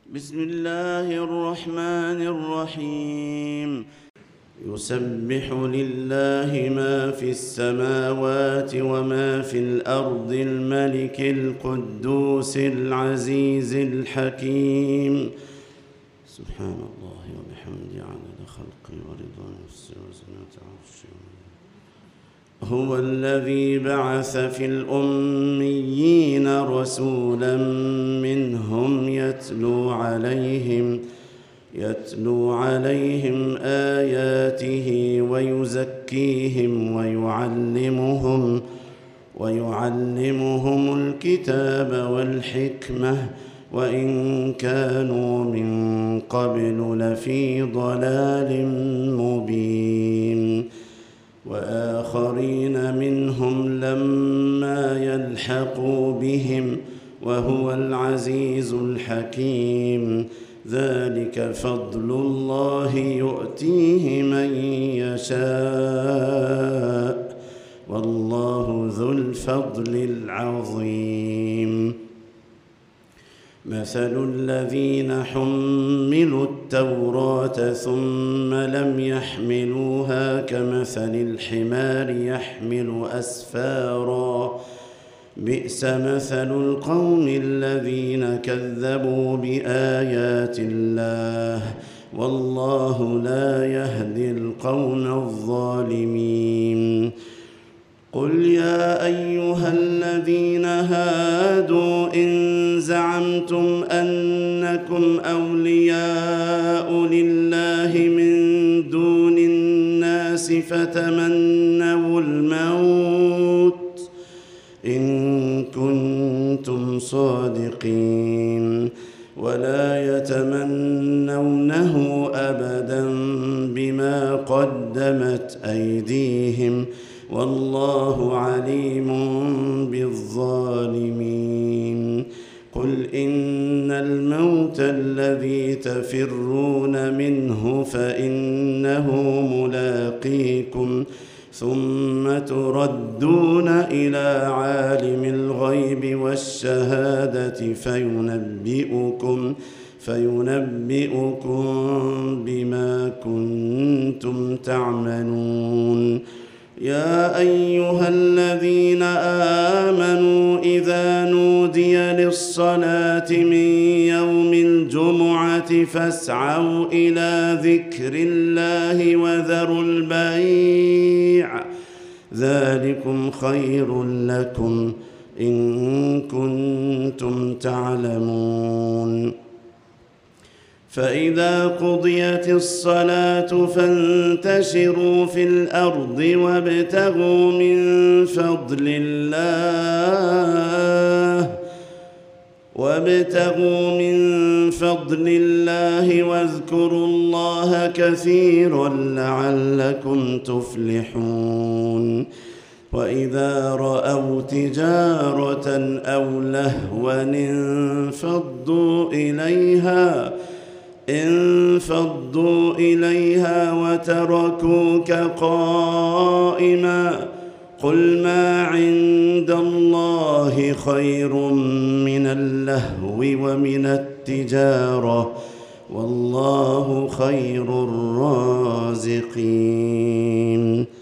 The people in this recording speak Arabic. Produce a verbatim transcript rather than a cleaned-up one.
بسم الله الرحمن الرحيم يسبح لله ما في السماوات وما في الأرض الملك القدوس العزيز الحكيم سبحان الله وبحمده عدد خلقه ورضا نفسه وزنة عرشه. هو الذي بعث في الأميين رسولا منهم يتلو عليهم يتلو عليهم آياته ويزكيهم ويعلمهم ويعلمهم الكتاب والحكمة وإن كانوا من قبل لفي ضلال مبين. وآخرين منهم لما يلحقوا بهم وهو العزيز الحكيم. ذلك فضل الله يؤتيه من يشاء والله ذو الفضل العظيم. مثل الذين حملوا التوراة ثم لم يحملوها كمثل الحمار يحمل أسفارا بئس مثل القوم الذين كذبوا بآيات الله والله لا يهدي القوم الظالمين. قل يا أيها الذين هادوا إن زعمتم أنكم أولياء لله من دون الناس فتمنوا الموت إن كنتم صادقين ولا يتمنونه أبدا بما قدمت أيديهم والله عليم بالظالمين. قل إن الموت الذي تفرون منه فإنه ملاقيكم ثم تردون إلى عالم الغيب والشهادة فينبئكم فينبئكم بما كنتم تعملون. يا أيها الذين آمنوا إذا نودي للصلاة من يوم الجمعة فاسعوا إلى ذكر الله وذروا البيع ذلكم خير لكم إن كنتم تعلمون. فإذا قضيت الصلاة فانتشروا في الأرض وابتغوا من فضل الله وابتغوا من فضل الله واذكروا الله كثيرا لعلكم تفلحون. وإذا رأوا تجارة أو لهوا انفضوا إليها انفضوا إليها وتركوك قائما قل ما عند الله خير من اللهو ومن التجارة والله خير الرازقين.